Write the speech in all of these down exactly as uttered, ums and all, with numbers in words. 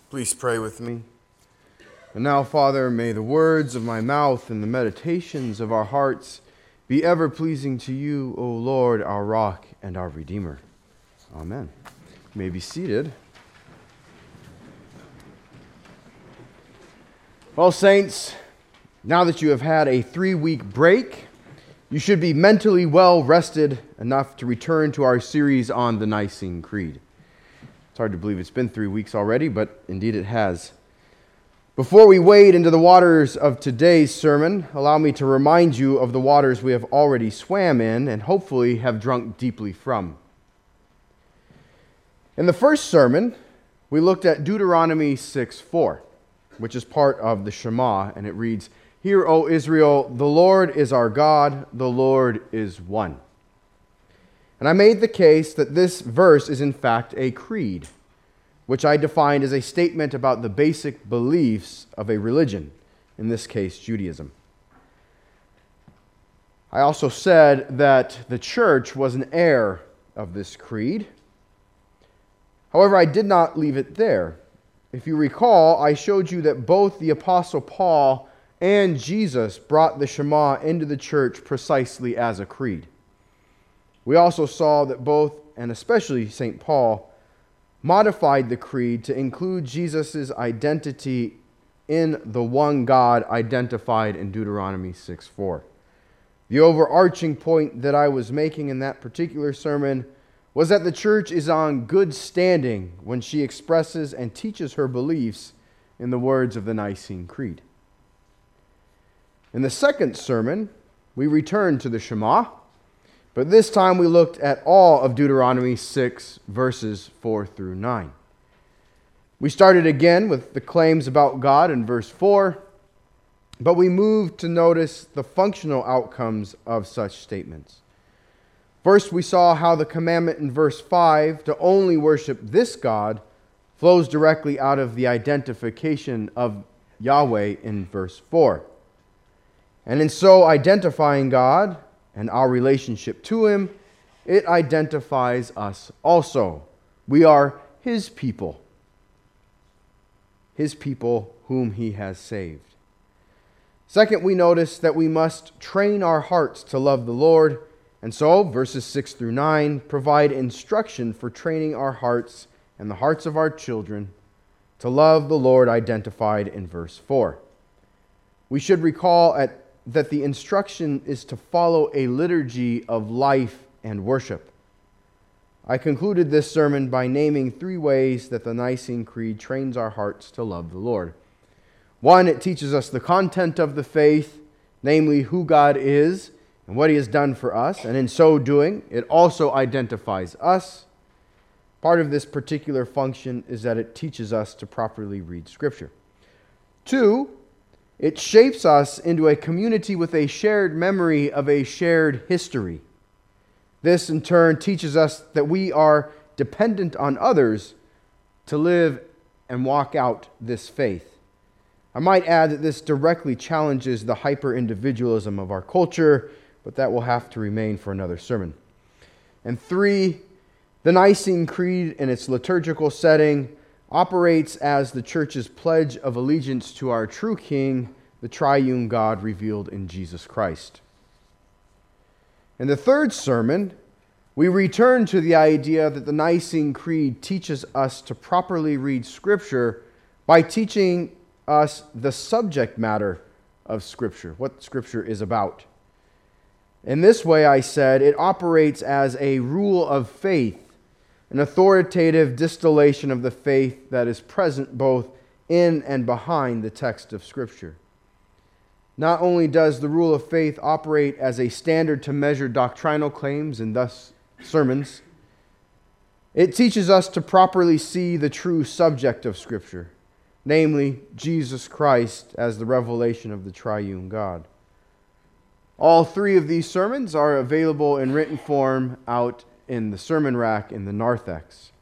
Please pray with me. And now, Father, may the words of my mouth and the meditations of our hearts be ever pleasing to you, O Lord, our rock and our Redeemer. Amen. You may be seated. Well, saints, now that you have had a three-week break, you should be mentally well rested enough to return to our series on the Nicene Creed. It's hard to believe it's been three weeks already, but indeed it has. Before we wade into the waters of today's sermon, allow me to remind you of the waters we have already swam in and hopefully have drunk deeply from. In the first sermon, we looked at Deuteronomy six four, which is part of the Shema, and it reads, "Hear, O Israel, the Lord is our God, the Lord is one." And I made the case that this verse is in fact a creed, which I defined as a statement about the basic beliefs of a religion, in this case Judaism. I also said that the church was an heir of this creed. However, I did not leave it there. If you recall, I showed you that both the Apostle Paul and Jesus brought the Shema into the church precisely as a creed. We also saw that both, and especially Saint Paul, modified the creed to include Jesus' identity in the one God identified in Deuteronomy six four. The overarching point that I was making in that particular sermon was that the church is on good standing when she expresses and teaches her beliefs in the words of the Nicene Creed. In the second sermon, we returned to the Shema, but this time we looked at all of Deuteronomy six, verses four through nine. We started again with the claims about God in verse four, but we moved to notice the functional outcomes of such statements. First, we saw how the commandment in verse five to only worship this God flows directly out of the identification of Yahweh in verse four. And in so identifying God and our relationship to Him, it identifies us also. We are His people. His people whom He has saved. Second, we notice that we must train our hearts to love the Lord, and so verses six through nine provide instruction for training our hearts and the hearts of our children to love the Lord identified in verse four. We should recall at that the instruction is to follow a liturgy of life and worship. I concluded this sermon by naming three ways that the Nicene Creed trains our hearts to love the Lord. One, it teaches us the content of the faith, namely who God is and what He has done for us, and in so doing, it also identifies us. Part of this particular function is that it teaches us to properly read Scripture. Two, it shapes us into a community with a shared memory of a shared history. This, in turn, teaches us that we are dependent on others to live and walk out this faith. I might add that this directly challenges the hyper-individualism of our culture, but that will have to remain for another sermon. And three, the Nicene Creed in its liturgical setting operates as the church's pledge of allegiance to our true King, the triune God revealed in Jesus Christ. In the third sermon, we return to the idea that the Nicene Creed teaches us to properly read Scripture by teaching us the subject matter of Scripture, what Scripture is about. In this way, I said, it operates as a rule of faith, an authoritative distillation of the faith that is present both in and behind the text of Scripture. Not only does the rule of faith operate as a standard to measure doctrinal claims and thus sermons, it teaches us to properly see the true subject of Scripture, namely Jesus Christ as the revelation of the triune God. All three of these sermons are available in written form out in the sermon rack in the narthex.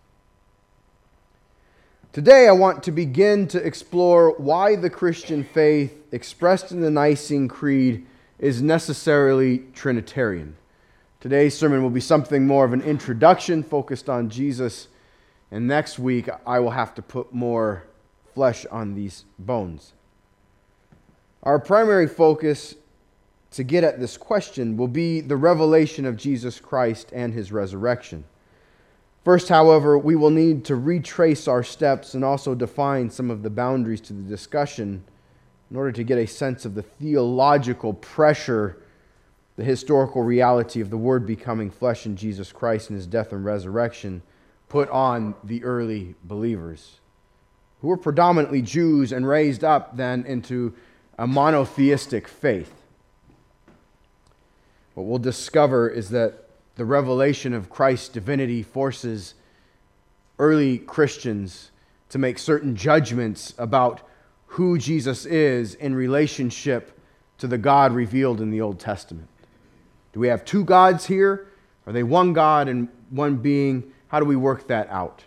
Today I want to begin to explore why the Christian faith expressed in the Nicene Creed is necessarily Trinitarian. Today's sermon will be something more of an introduction focused on Jesus, and next week I will have to put more flesh on these bones. Our primary focus to get at this question will be the revelation of Jesus Christ and his resurrection. First, however, we will need to retrace our steps and also define some of the boundaries to the discussion in order to get a sense of the theological pressure, the historical reality of the Word becoming flesh in Jesus Christ and his death and resurrection put on the early believers, who were predominantly Jews and raised up then into a monotheistic faith. What we'll discover is that the revelation of Christ's divinity forces early Christians to make certain judgments about who Jesus is in relationship to the God revealed in the Old Testament. Do we have two gods here? Are they one God and one being? How do we work that out?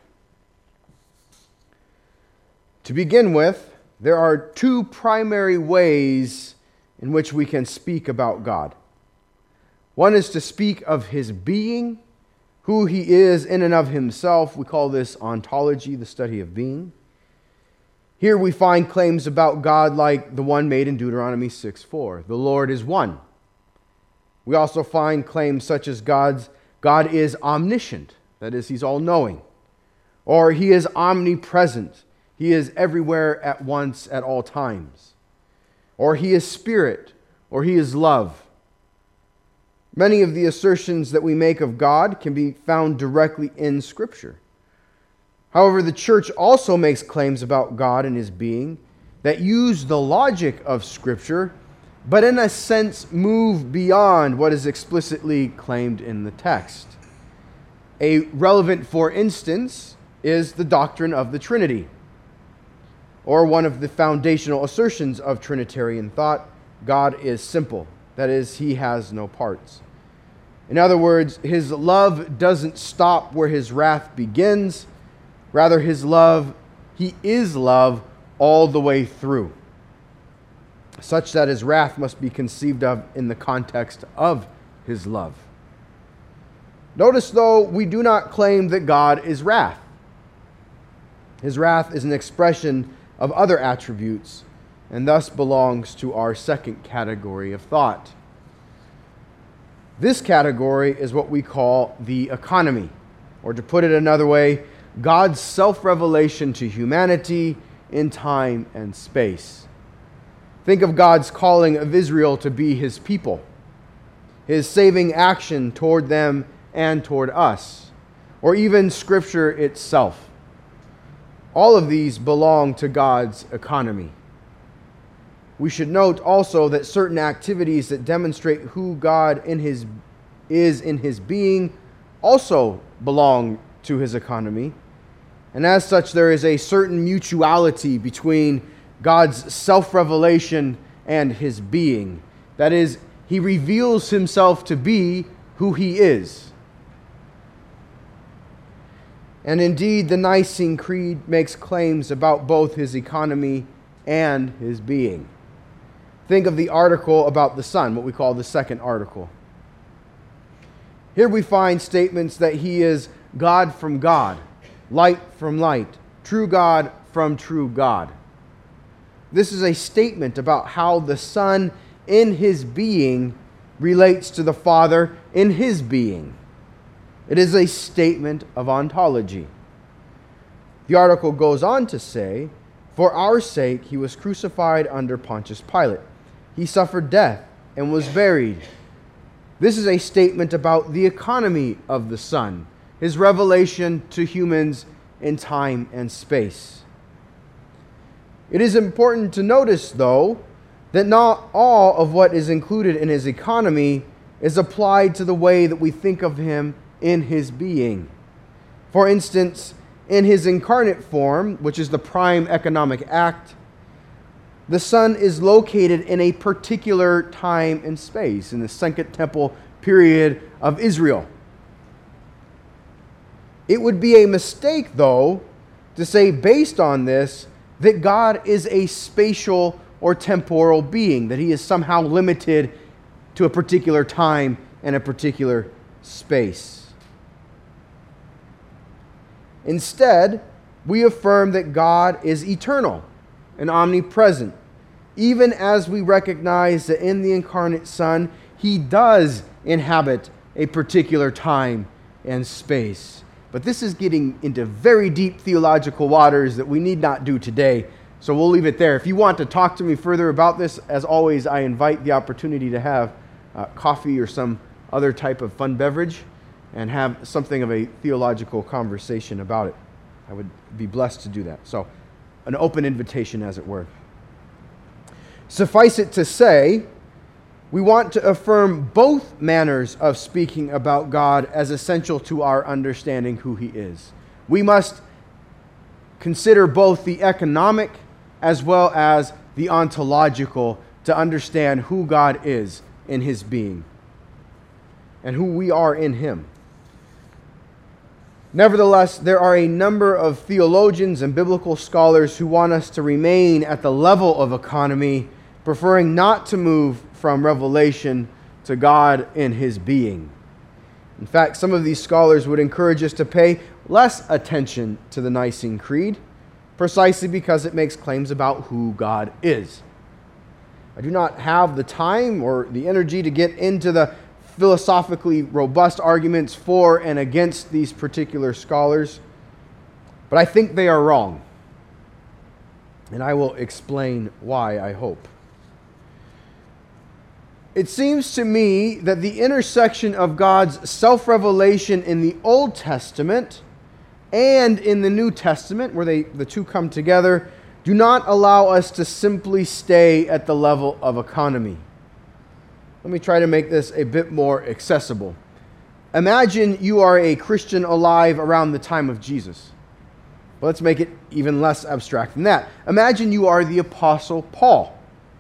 To begin with, there are two primary ways in which we can speak about God. One is to speak of his being, who he is in and of himself. We call this ontology, the study of being. Here we find claims about God like the one made in Deuteronomy six four. The Lord is one. We also find claims such as God's, God is omniscient, that is, he's all-knowing. Or he is omnipresent, he is everywhere at once at all times. Or he is spirit, or he is love. Many of the assertions that we make of God can be found directly in Scripture. However, the church also makes claims about God and his being that use the logic of Scripture, but in a sense move beyond what is explicitly claimed in the text. A relevant, for instance, is the doctrine of the Trinity, or one of the foundational assertions of Trinitarian thought: God is simple. That is, he has no parts. In other words, his love doesn't stop where his wrath begins. Rather, his love, he is love all the way through, such that his wrath must be conceived of in the context of his love. Notice, though, we do not claim that God is wrath. His wrath is an expression of other attributes, and thus belongs to our second category of thought. This category is what we call the economy, or to put it another way, God's self-revelation to humanity in time and space. Think of God's calling of Israel to be his people, his saving action toward them and toward us, or even Scripture itself. All of these belong to God's economy. We should note also that certain activities that demonstrate who God in his, is in his being also belong to his economy. And as such, there is a certain mutuality between God's self-revelation and his being. That is, he reveals himself to be who he is. And indeed, the Nicene Creed makes claims about both his economy and his being. Think of the article about the Son, what we call the second article. Here we find statements that he is God from God, light from light, true God from true God. This is a statement about how the Son in his being relates to the Father in his being. It is a statement of ontology. The article goes on to say, "For our sake he was crucified under Pontius Pilate. He suffered death and was buried." This is a statement about the economy of the Son, his revelation to humans in time and space. It is important to notice, though, that not all of what is included in his economy is applied to the way that we think of him in his being. For instance, in his incarnate form, which is the prime economic act, the Son is located in a particular time and space, in the Second Temple period of Israel. It would be a mistake, though, to say based on this that God is a spatial or temporal being, that he is somehow limited to a particular time and a particular space. Instead, we affirm that God is eternal and omnipresent, even as we recognize that in the incarnate Son, He does inhabit a particular time and space. But this is getting into very deep theological waters that we need not do today, so we'll leave it there. If you want to talk to me further about this, as always, I invite the opportunity to have uh, coffee or some other type of fun beverage and have something of a theological conversation about it. I would be blessed to do that. So, an open invitation, as it were. Suffice it to say, we want to affirm both manners of speaking about God as essential to our understanding who He is. We must consider both the economic as well as the ontological to understand who God is in His being and who we are in Him. Nevertheless, there are a number of theologians and biblical scholars who want us to remain at the level of economy, preferring not to move from revelation to God in His being. In fact, some of these scholars would encourage us to pay less attention to the Nicene Creed, precisely because it makes claims about who God is. I do not have the time or the energy to get into the philosophically robust arguments for and against these particular scholars, but I think they are wrong. And I will explain why, I hope. It seems to me that the intersection of God's self-revelation in the Old Testament and in the New Testament, where they, the two come together, do not allow us to simply stay at the level of economy. Let me try to make this a bit more accessible. Imagine you are a Christian alive around the time of Jesus. Well, let's make it even less abstract than that. Imagine you are the Apostle Paul.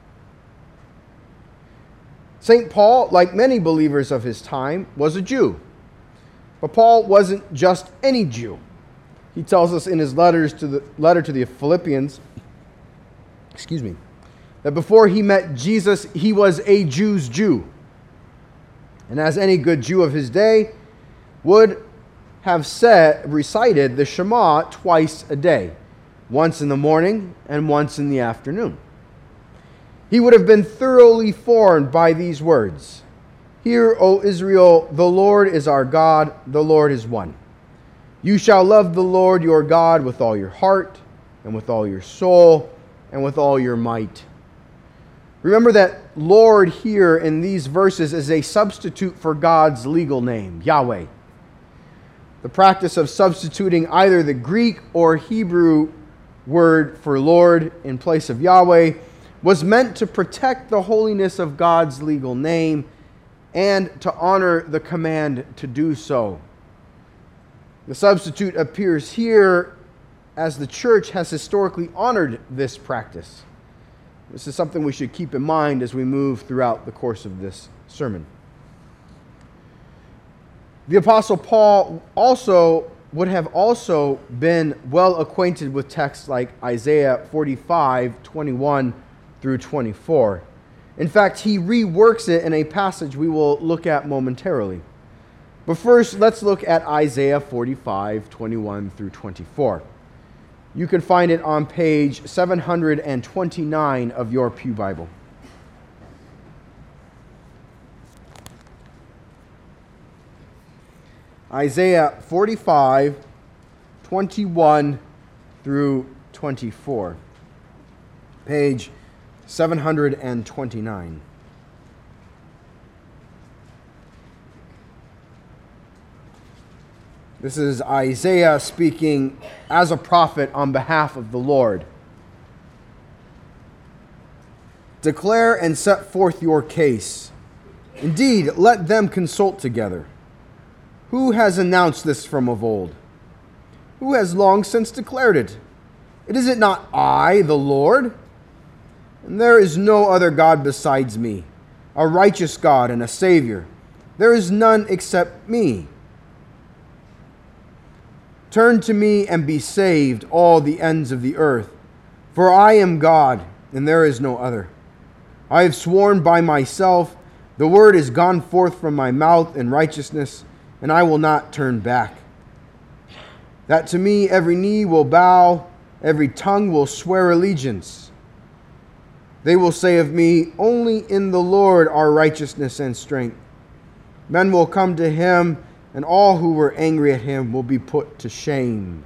Saint Paul, like many believers of his time, was a Jew. But Paul wasn't just any Jew. He tells us in his letters to the letter to the Philippians, excuse me, that before he met Jesus, he was a Jew's Jew. And as any good Jew of his day would have said, recited the Shema twice a day, once in the morning and once in the afternoon. He would have been thoroughly formed by these words, "Hear, O Israel, the Lord is our God, the Lord is one. You shall love the Lord your God with all your heart, and with all your soul, and with all your might." Remember that Lord here in these verses is a substitute for God's legal name, Yahweh. The practice of substituting either the Greek or Hebrew word for Lord in place of Yahweh was meant to protect the holiness of God's legal name and to honor the command to do so. The substitute appears here as the church has historically honored this practice. This is something we should keep in mind as we move throughout the course of this sermon. The Apostle Paul also would have also been well acquainted with texts like Isaiah forty-five, twenty-one through twenty-four. In fact, he reworks it in a passage we will look at momentarily. But first, let's look at Isaiah forty-five, twenty-one through twenty-four. You can find it on page seven hundred twenty-nine of your Pew Bible. Isaiah forty-five, twenty-one through twenty-four. Page seven hundred twenty-nine. This is Isaiah speaking as a prophet on behalf of the Lord. "Declare and set forth your case. Indeed, let them consult together. Who has announced this from of old? Who has long since declared it? It is it not I, the Lord? And there is no other God besides me, a righteous God and a Savior. There is none except me. Turn to me and be saved, all the ends of the earth. For I am God, and there is no other. I have sworn by myself, the word is gone forth from my mouth in righteousness, and I will not turn back. that to me every knee will bow, every tongue will swear allegiance. They will say of me, only in the Lord are righteousness and strength. Men will come to him, and all who were angry at him will be put to shame.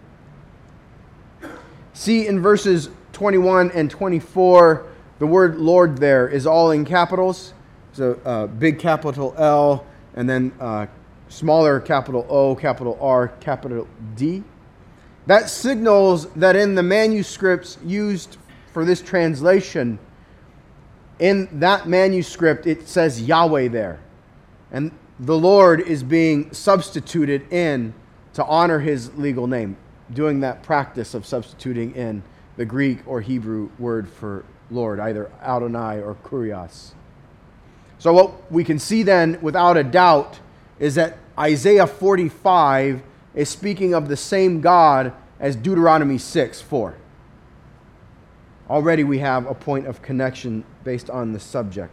See, in verses twenty-one and twenty-four, the word Lord there is all in capitals. There's a, a big capital L, and then uh, smaller capital O, capital R, capital D. That signals that in the manuscripts used for this translation, in that manuscript it says Yahweh there. And the Lord is being substituted in to honor his legal name, doing that practice of substituting in the Greek or Hebrew word for Lord, either Adonai or Kurios. So what we can see then, without a doubt, is that Isaiah forty-five is speaking of the same God as Deuteronomy six four. Already we have a point of connection based on the subject.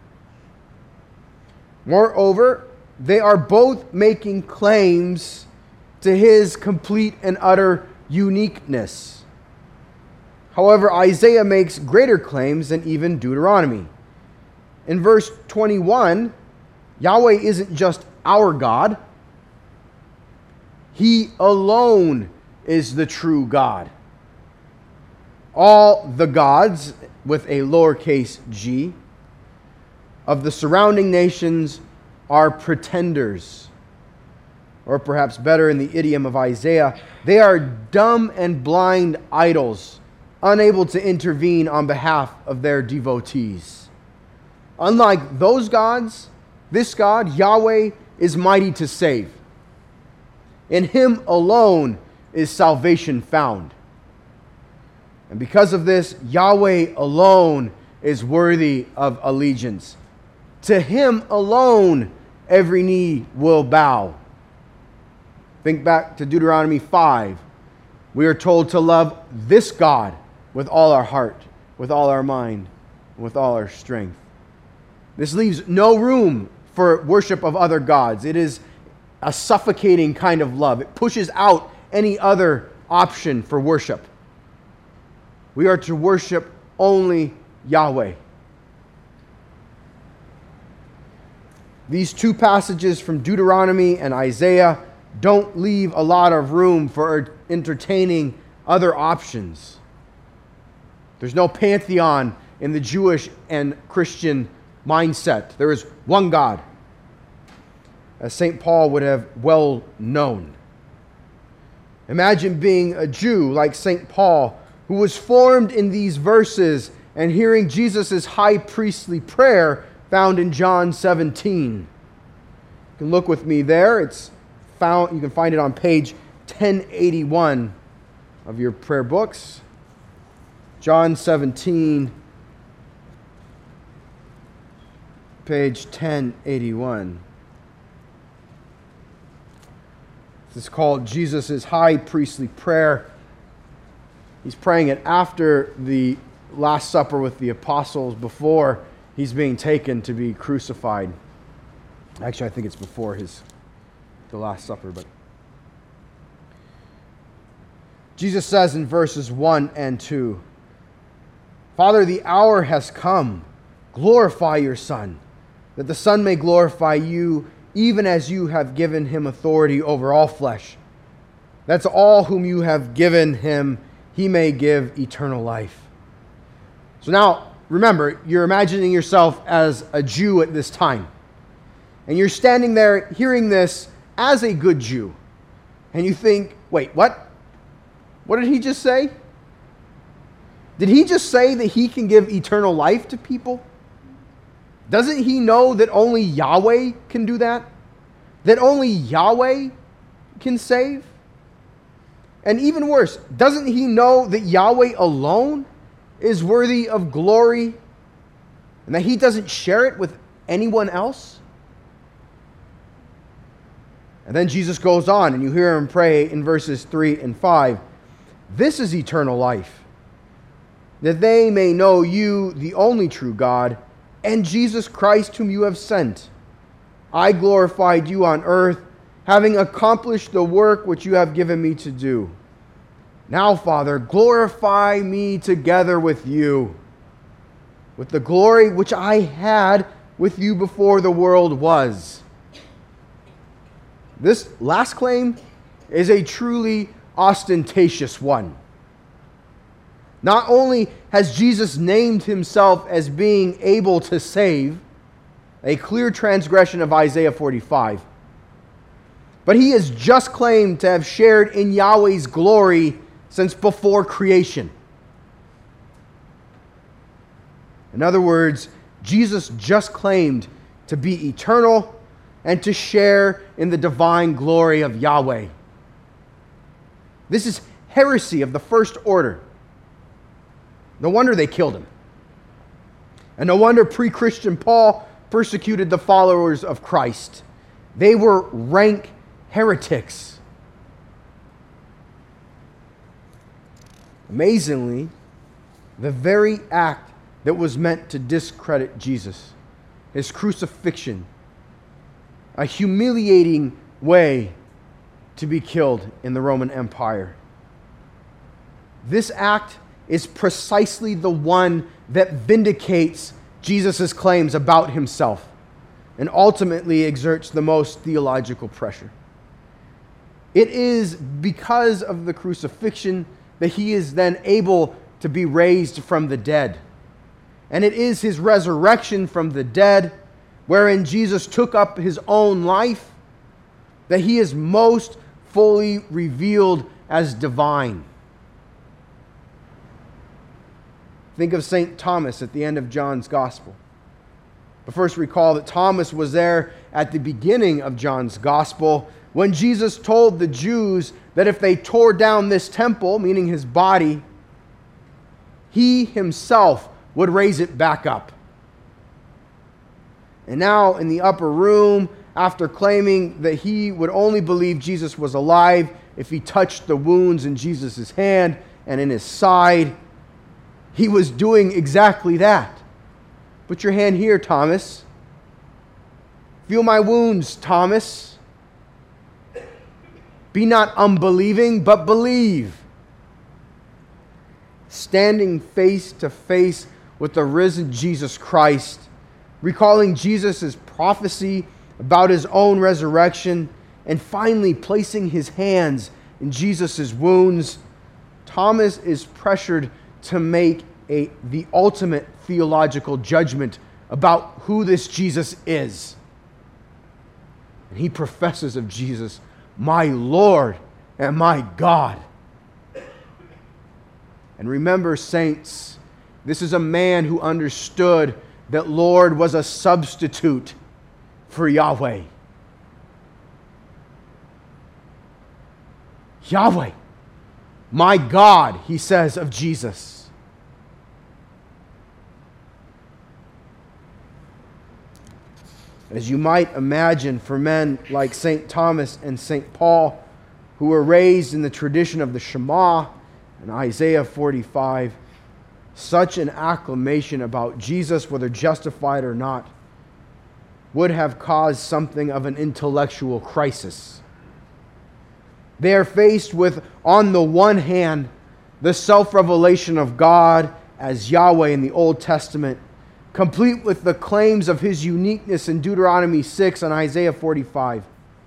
Moreover, they are both making claims to his complete and utter uniqueness. However, Isaiah makes greater claims than even Deuteronomy. In verse twenty-one, Yahweh isn't just our God. He alone is the true God. All the gods, with a lowercase g, of the surrounding nations are pretenders. Or perhaps better in the idiom of Isaiah, they are dumb and blind idols, unable to intervene on behalf of their devotees. Unlike those gods, this God, Yahweh, is mighty to save. In him alone is salvation found. And because of this, Yahweh alone is worthy of allegiance. To him alone every knee will bow. Think back to Deuteronomy five. We are told to love this God with all our heart, with all our mind, and with all our strength. This leaves no room for worship of other gods. It is a suffocating kind of love. It pushes out any other option for worship. We are to worship only Yahweh. These two passages from Deuteronomy and Isaiah don't leave a lot of room for entertaining other options. There's no pantheon in the Jewish and Christian mindset. There is one God, as Saint Paul would have well known. Imagine being a Jew like Saint Paul, who was formed in these verses and hearing Jesus' high priestly prayer found in John seventeen. You can look with me there. It's found. You can find it on page ten eighty-one of your prayer books. John seventeen, page ten eighty-one. This is called Jesus' high priestly prayer. He's praying it after the Last Supper with the apostles, before he's being taken to be crucified. Actually, I think it's before his the Last Supper, but Jesus says in verses one and two, Father, the hour has come. Glorify your Son, that the Son may glorify you, even as you have given him authority over all flesh. That's all whom you have given him, he may give eternal life. So now, remember, you're imagining yourself as a Jew at this time. And you're standing there hearing this as a good Jew. And you think, wait, what? What did he just say? Did he just say that he can give eternal life to people? Doesn't he know that only Yahweh can do that? That only Yahweh can save? And even worse, doesn't he know that Yahweh alone is worthy of glory and that he doesn't share it with anyone else? And then Jesus goes on, and you hear him pray in verses three and five. This is eternal life, that they may know you, the only true God, and Jesus Christ whom you have sent. I glorified you on earth, having accomplished the work which you have given me to do. Now, Father, glorify me together with you, with the glory which I had with you before the world was. This last claim is a truly ostentatious one. Not only has Jesus named himself as being able to save, a clear transgression of Isaiah forty-five, but he has just claimed to have shared in Yahweh's glory since before creation. In other words, Jesus just claimed to be eternal and to share in the divine glory of Yahweh. This is heresy of the first order. No wonder they killed him. And no wonder pre-Christian Paul persecuted the followers of Christ. They were rank heretics. Amazingly, the very act that was meant to discredit Jesus, his crucifixion, a humiliating way to be killed in the Roman Empire. This act is precisely the one that vindicates Jesus' claims about himself and ultimately exerts the most theological pressure. It is because of the crucifixion that he is then able to be raised from the dead. And it is his resurrection from the dead, wherein Jesus took up his own life, that he is most fully revealed as divine. Think of Saint Thomas at the end of John's Gospel. But first recall that Thomas was there at the beginning of John's Gospel when Jesus told the Jews that if they tore down this temple, meaning his body, he himself would raise it back up. And now in the upper room, after claiming that he would only believe Jesus was alive if he touched the wounds in Jesus' hand and in his side, he was doing exactly that. Put your hand here, Thomas. Feel my wounds, Thomas. Be not unbelieving, but believe. Standing face to face with the risen Jesus Christ, recalling Jesus' prophecy about his own resurrection, and finally placing his hands in Jesus' wounds, Thomas is pressured to make a, the ultimate theological judgment about who this Jesus is. And he professes of Jesus, my Lord and my God. And remember, saints, this is a man who understood that Lord was a substitute for Yahweh. Yahweh, my God, he says of Jesus. As you might imagine, for men like Saint Thomas and Saint Paul, who were raised in the tradition of the Shema and Isaiah forty-five, such an acclamation about Jesus, whether justified or not, would have caused something of an intellectual crisis. They are faced with, on the one hand, the self-revelation of God as Yahweh in the Old Testament, complete with the claims of his uniqueness in Deuteronomy six and Isaiah forty-five.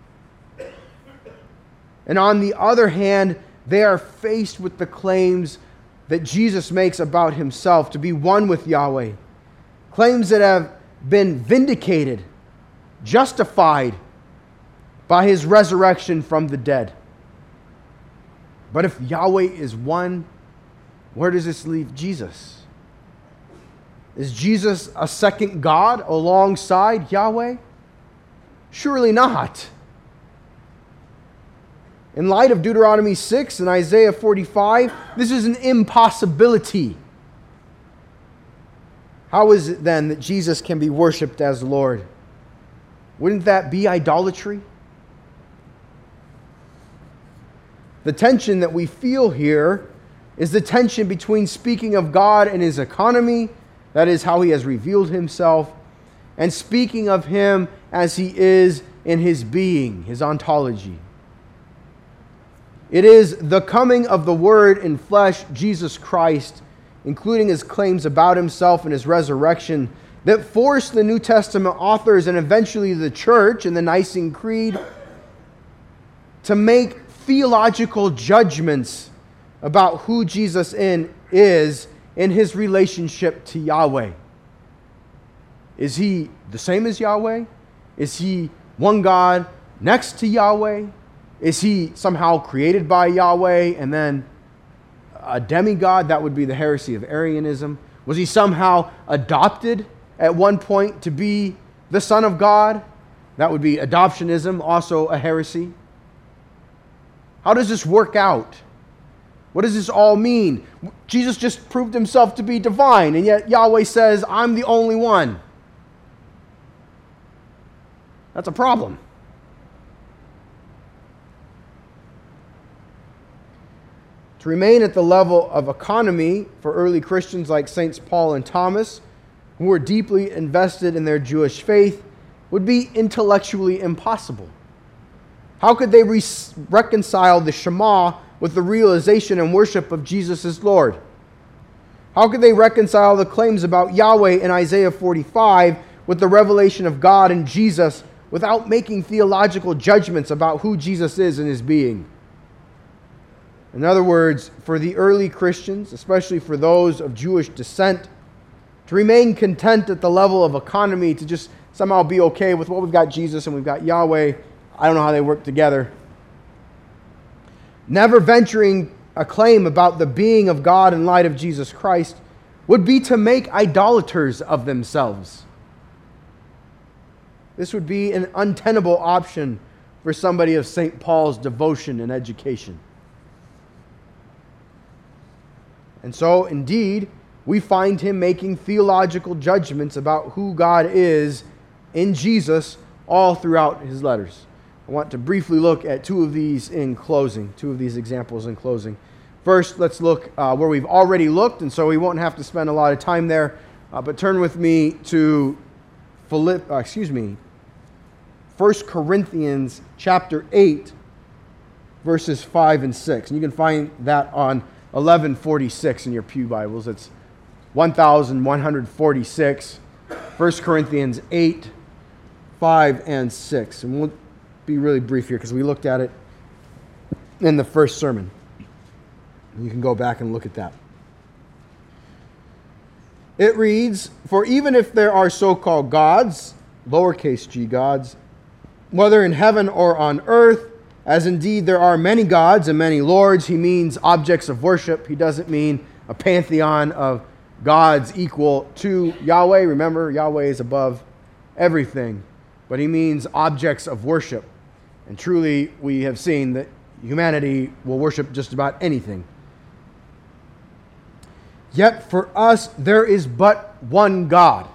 And on the other hand, they are faced with the claims that Jesus makes about himself to be one with Yahweh. Claims that have been vindicated, justified by his resurrection from the dead. But if Yahweh is one, where does this leave Jesus? Is Jesus a second God alongside Yahweh? Surely not. In light of Deuteronomy six and Isaiah forty-five, this is an impossibility. How is it then that Jesus can be worshipped as Lord? Wouldn't that be idolatry? The tension that we feel here is the tension between speaking of God and his economy, that is how he has revealed himself, and speaking of him as he is in his being, his ontology. It is the coming of the Word in flesh, Jesus Christ, including his claims about himself and his resurrection, that forced the New Testament authors and eventually the church in the Nicene Creed to make theological judgments about who Jesus in, is in his relationship to Yahweh. Is he the same as Yahweh? Is he one God next to Yahweh? Is he somehow created by Yahweh and then a demigod? That would be the heresy of Arianism. Was he somehow adopted at one point to be the Son of God? That would be adoptionism, also a heresy. How does this work out? What does this all mean? Jesus just proved himself to be divine, and yet Yahweh says, I'm the only one. That's a problem. To remain at the level of economy for early Christians like Saints Paul and Thomas, who were deeply invested in their Jewish faith, would be intellectually impossible. How could they re- reconcile the Shema with the realization and worship of Jesus as Lord? How could they reconcile the claims about Yahweh in Isaiah forty-five with the revelation of God in Jesus without making theological judgments about who Jesus is in his being? In other words, for the early Christians, especially for those of Jewish descent, to remain content at the level of economy, to just somehow be okay with, well, we've got Jesus and we've got Yahweh, I don't know how they work together. Never venturing a claim about the being of God in light of Jesus Christ would be to make idolaters of themselves. This would be an untenable option for somebody of Saint Paul's devotion and education. And so, indeed, we find him making theological judgments about who God is in Jesus all throughout his letters. I want to briefly look at two of these in closing, two of these examples in closing. First, let's look uh, where we've already looked, and so we won't have to spend a lot of time there, uh, but turn with me to Philipp, uh, excuse me, First Corinthians chapter eight, verses five and six. And you can find that on eleven forty-six in your pew Bibles. It's one thousand one hundred forty-six, First Corinthians eight, five and six. And we'll be really brief here because we looked at it in the first sermon. You can go back and look at that. It reads, "For even if there are so-called gods, lowercase g gods, whether in heaven or on earth, as indeed there are many gods and many lords," he means objects of worship. He doesn't mean a pantheon of gods equal to Yahweh. Remember, Yahweh is above everything. But he means objects of worship. And truly, we have seen that humanity will worship just about anything. "Yet for us there is but one God."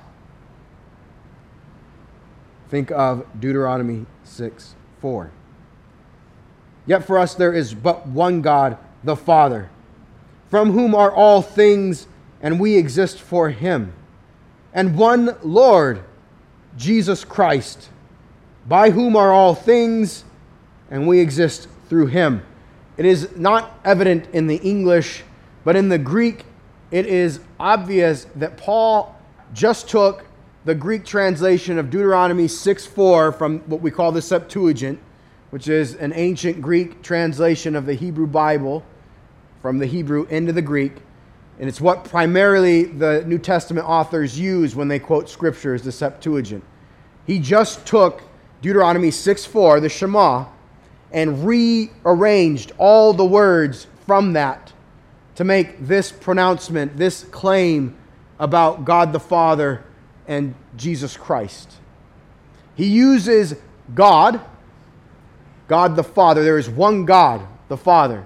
Think of Deuteronomy six four. "Yet for us there is but one God, the Father, from whom are all things, and we exist for him. And one Lord, Jesus Christ, by whom are all things, and we exist through him." It is not evident in the English, but in the Greek, it is obvious that Paul just took the Greek translation of Deuteronomy six four from what we call the Septuagint, which is an ancient Greek translation of the Hebrew Bible from the Hebrew into the Greek. And it's what primarily the New Testament authors use when they quote Scripture, is the Septuagint. He just took Deuteronomy six four, the Shema, and rearranged all the words from that to make this pronouncement, this claim about God the Father and Jesus Christ. He uses God, God the Father. There is one God, the Father.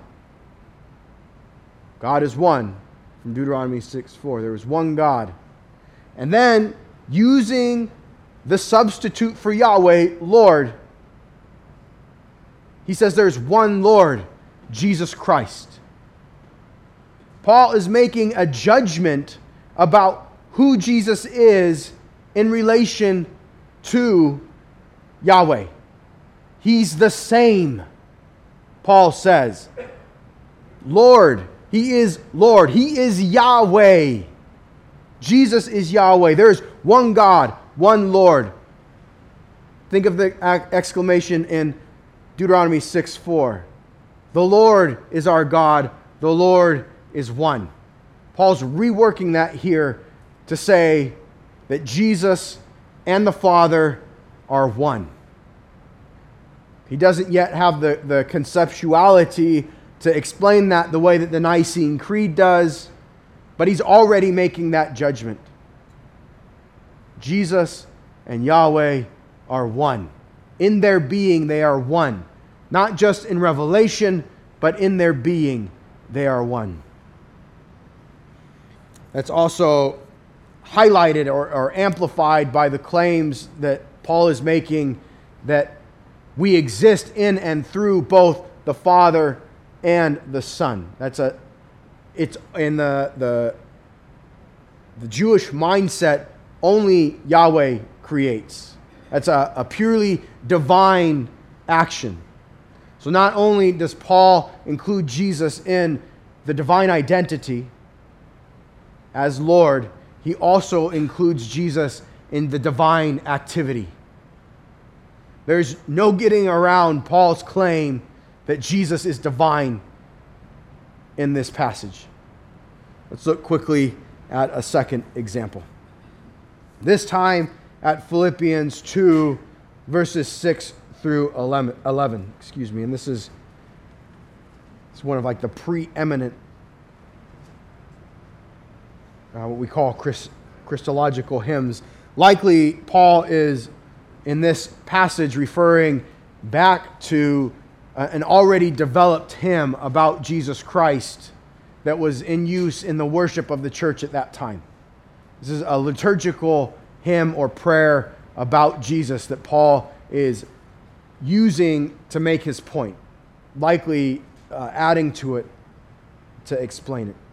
God is one, from Deuteronomy six four. There is one God. And then, using the substitute for Yahweh, Lord, he says there's one Lord, Jesus Christ. Paul is making a judgment about who Jesus is in relation to Yahweh. He's the same, Paul says. Lord, He is Lord. He is Yahweh. Jesus is Yahweh. There is one God, one Lord. Think of the exclamation in Deuteronomy six four. The Lord is our God. The Lord is one. Paul's reworking that here to say that Jesus and the Father are one. He doesn't yet have the, the conceptuality to explain that the way that the Nicene Creed does, but he's already making that judgment. Jesus and Yahweh are one. In their being, they are one. Not just in revelation, but in their being, they are one. That's also highlighted or, or amplified by the claims that Paul is making that we exist in and through both the Father and the Son. That's a, it's in the, the, the Jewish mindset, only Yahweh creates. That's a, a purely divine action. So not only does Paul include Jesus in the divine identity as Lord, he also includes Jesus in the divine activity. There's no getting around Paul's claim that Jesus is divine in this passage. Let's look quickly at a second example. This time at Philippians two, verses six through eleven. Excuse me, and this is it's one of like the preeminent, uh, what we call Christ, Christological hymns. Likely, Paul is in this passage referring back to uh, an already developed hymn about Jesus Christ that was in use in the worship of the church at that time. This is a liturgical hymn or prayer about Jesus that Paul is using to make his point, likely uh, adding to it to explain it.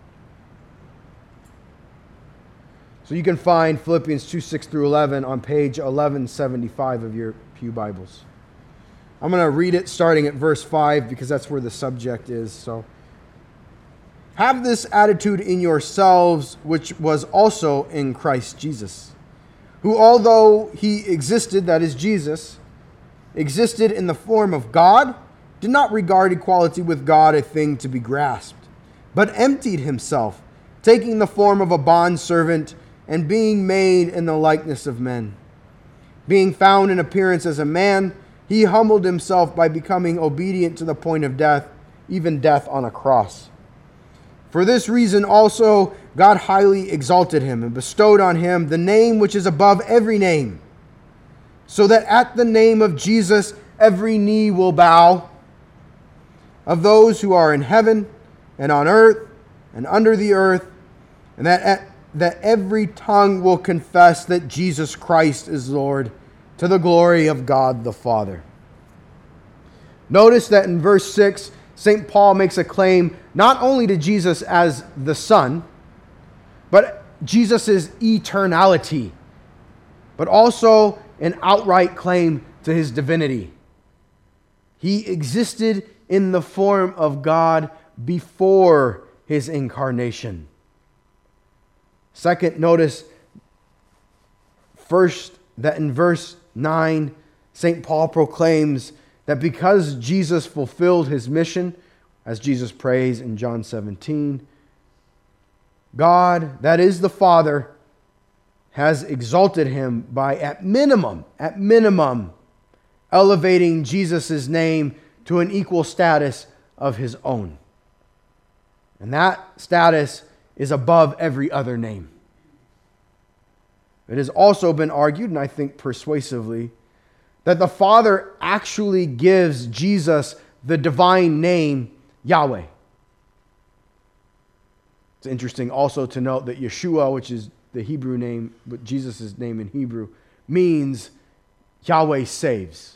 So you can find Philippians two, six through eleven on page eleven seventy-five of your Pew Bibles. I'm going to read it starting at verse five because that's where the subject is. So, have this attitude in yourselves, which was also in Christ Jesus, who although he existed, that is Jesus, existed in the form of God, did not regard equality with God a thing to be grasped, but emptied himself, taking the form of a bondservant and being made in the likeness of men. Being found in appearance as a man, he humbled himself by becoming obedient to the point of death, even death on a cross. For this reason also God highly exalted him and bestowed on him the name which is above every name, so that at the name of Jesus every knee will bow, of those who are in heaven and on earth and under the earth, and that at that every tongue will confess that Jesus Christ is Lord, to the glory of God the Father. Notice that in verse six, Saint Paul makes a claim not only to Jesus as the Son, but Jesus' eternality, but also an outright claim to his divinity. He existed in the form of God before his incarnation. Second, notice first that in verse nine, Saint Paul proclaims that because Jesus fulfilled his mission, as Jesus prays in John seventeen, God, that is the Father, has exalted him by, at minimum, at minimum, elevating Jesus' name to an equal status of his own. And that status is above every other name. It has also been argued, and I think persuasively, that the Father actually gives Jesus the divine name Yahweh. It's interesting also to note that Yeshua, which is the Hebrew name, but Jesus' name in Hebrew, means Yahweh saves.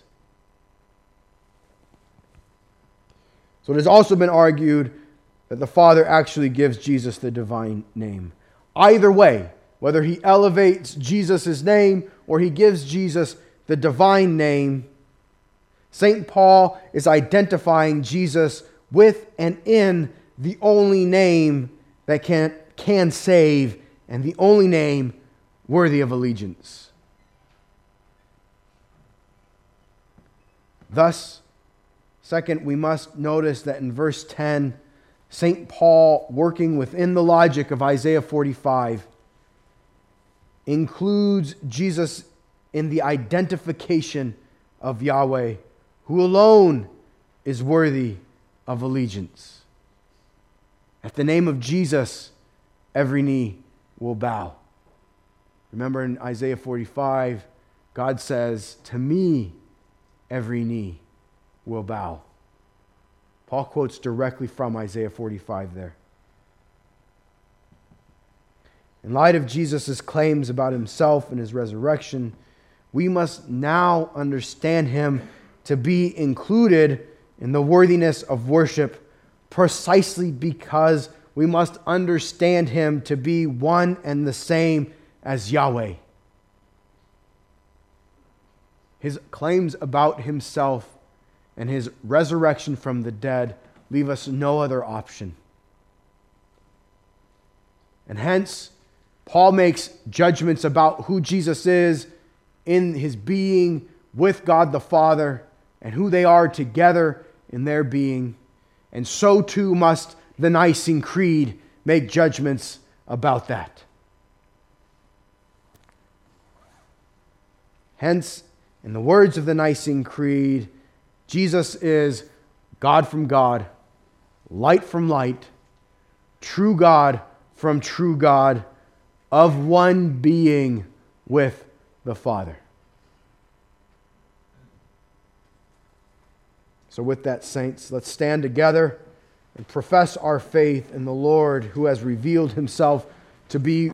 So it has also been argued that the Father actually gives Jesus the divine name. Either way, whether he elevates Jesus' name or he gives Jesus the divine name, Saint Paul is identifying Jesus with and in the only name that can, can save and the only name worthy of allegiance. Thus, second, we must notice that in verse ten, Saint Paul, working within the logic of Isaiah forty-five, includes Jesus in the identification of Yahweh, who alone is worthy of allegiance. At the name of Jesus, every knee will bow. Remember in Isaiah forty-five, God says, "To me, every knee will bow." Paul quotes directly from Isaiah forty-five there. In light of Jesus' claims about himself and his resurrection, we must now understand him to be included in the worthiness of worship precisely because we must understand him to be one and the same as Yahweh. His claims about himself and his resurrection from the dead leave us no other option. And hence, Paul makes judgments about who Jesus is in his being with God the Father and who they are together in their being. And so too must the Nicene Creed make judgments about that. Hence, in the words of the Nicene Creed, Jesus is God from God, light from light, true God from true God, of one being with the Father. So with that, saints, let's stand together and profess our faith in the Lord who has revealed himself to be